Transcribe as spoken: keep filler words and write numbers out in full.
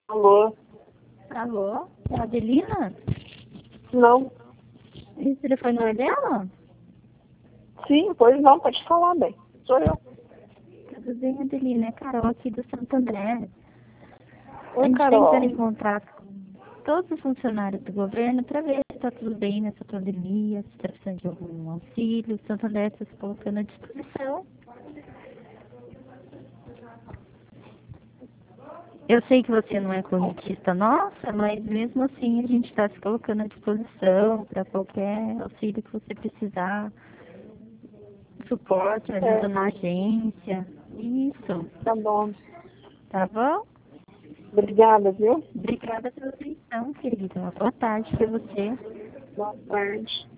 Alô? Alô? É a Adelina? Não. Esse telefone não é dela? Sim, pois não, pode falar, bem. Sou eu. Tudo bem, Adelina? É Carol aqui do Santo André. A Oi, gente está Carol. entrando em contato com todos os funcionários do governo para ver se está tudo bem nessa pandemia, se está precisando de algum auxílio. O Santo André está se colocando à disposição. Eu sei que você não é correntista nossa, mas mesmo assim a gente está se colocando à disposição para qualquer auxílio que você precisar. Suporte, É, ajuda na agência. Isso, tá bom. tá bom? Obrigada, viu? Obrigada pela atenção, querida. Uma boa tarde para você. Boa tarde.